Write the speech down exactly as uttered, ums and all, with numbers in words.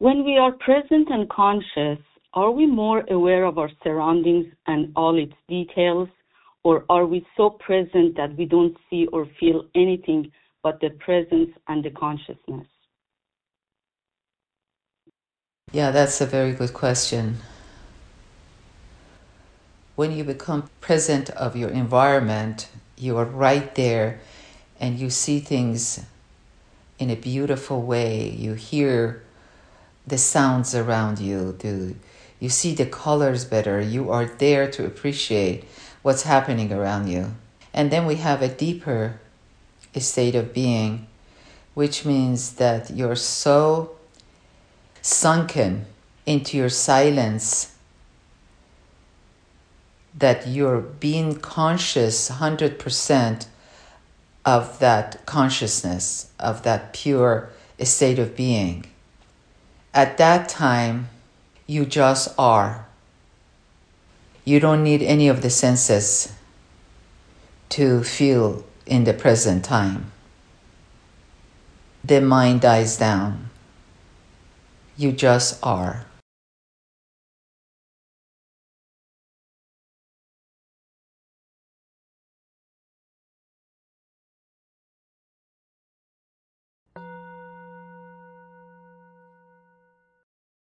When we are present and conscious, are we more aware of our surroundings and all its details, or are we so present that we don't see or feel anything but the presence and the consciousness? Yeah, that's a very good question. When you become present of your environment, you are right there and you see things in a beautiful way. You hear the sounds around you. Do you see the colors better? You are there to appreciate what's happening around you. And then we have a deeper state of being, which means that you're so sunken into your silence that you're being conscious one hundred percent of that consciousness, of that pure state of being. At that time, you just are. You don't need any of the senses to feel in the present time. The mind dies down. You just are.